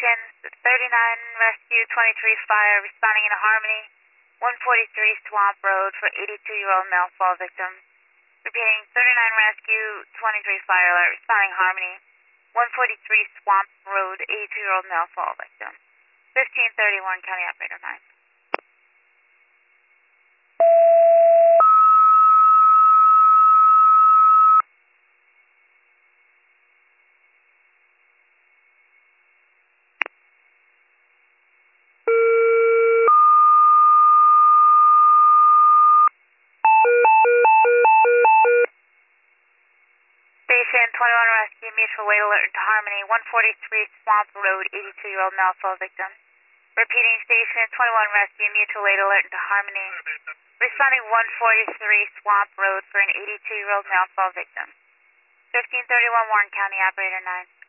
Station 39 Rescue 23 Fire responding into Harmony, 143 Swamp Road for 82-year-old male fall victim. Repeating, 39 Rescue 23 Fire alert responding Harmony, 143 Swamp Road, 82-year-old male fall victim. 1530 Warren County Operator 9. Station 21 Rescue, mutual wait alert into Harmony, 143 Swamp Road, 82-year-old male fall victim. Repeating, Station 21 Rescue, mutual wait alert into Harmony, responding 143 Swamp Road for an 82-year-old male fall victim. 1531 Warren County Operator 9.